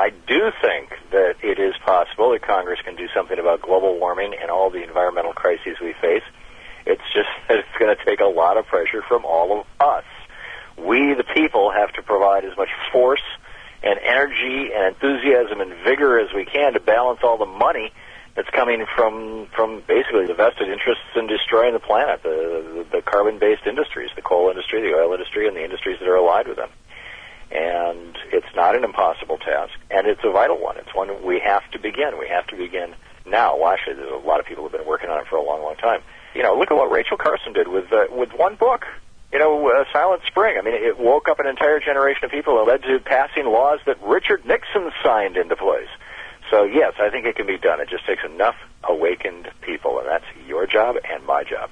I do think that it is possible that Congress can do something about global warming and all the environmental crises we face. It's just that it's going to take a lot of pressure from all of us. We, the people, have to provide as much force and energy and enthusiasm and vigor as we can to balance all the money that's coming from basically the vested interests in destroying the planet, the carbon-based industries, the coal industry, the oil industry, and the industries that are allied with them. And it's not an impossible task, and it's a vital one. It's one we have to begin. We have to begin now. Well, actually, there's a lot of people who have been working on it for a long, long time. You know, look at what Rachel Carson did with one book. You know, Silent Spring. I mean, it woke up an entire generation of people and led to passing laws that Richard Nixon signed into place. So, yes, I think it can be done. It just takes enough awakened people, and that's your job and my job.